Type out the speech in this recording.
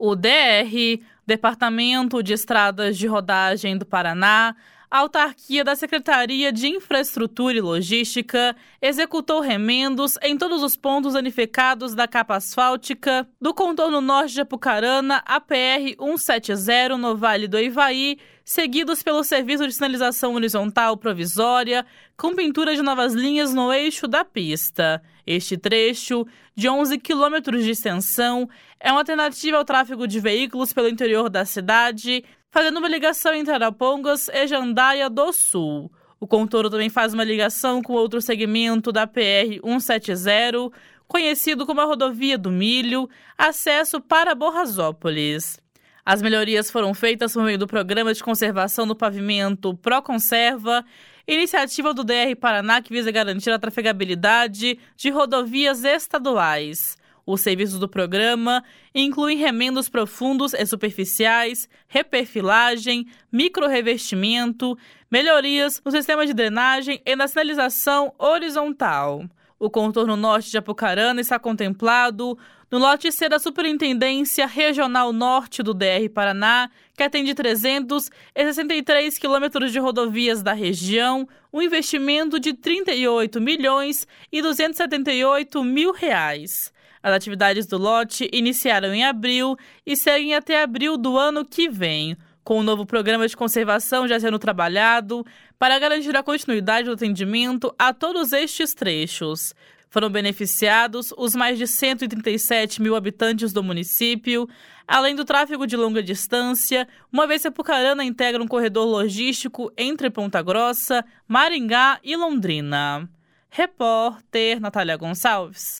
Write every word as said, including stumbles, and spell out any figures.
O D R, Departamento de Estradas de Rodagem do Paraná, a autarquia da Secretaria de Infraestrutura e Logística executou remendos em todos os pontos danificados da capa asfáltica do contorno norte de Apucarana, a P R cento e setenta no Vale do Ivaí, seguidos pelo serviço de sinalização horizontal provisória, com pintura de novas linhas no eixo da pista. Este trecho, de onze quilômetros de extensão, é uma alternativa ao tráfego de veículos pelo interior da cidade, fazendo uma ligação entre Arapongas e Jandaia do Sul. O contorno também faz uma ligação com outro segmento da P R cento e setenta, conhecido como a Rodovia do Milho, acesso para Borrazópolis. As melhorias foram feitas por meio do Programa de Conservação do Pavimento Proconserva, iniciativa do D R Paraná que visa garantir a trafegabilidade de rodovias estaduais. Os serviços do programa incluem remendos profundos e superficiais, reperfilagem, microrrevestimento, melhorias no sistema de drenagem e na sinalização horizontal. O contorno norte de Apucarana está contemplado no lote C da Superintendência Regional Norte do D R Paraná, que atende trezentos e sessenta e três quilômetros de rodovias da região, um investimento de trinta e oito milhões e duzentos e setenta e oito mil reais. As atividades do lote iniciaram em abril e seguem até abril do ano que vem, com o novo programa de conservação já sendo trabalhado para garantir a continuidade do atendimento a todos estes trechos. Foram beneficiados os mais de cento e trinta e sete mil habitantes do município, além do tráfego de longa distância, uma vez que Apucarana integra um corredor logístico entre Ponta Grossa, Maringá e Londrina. Repórter Natália Gonçalves.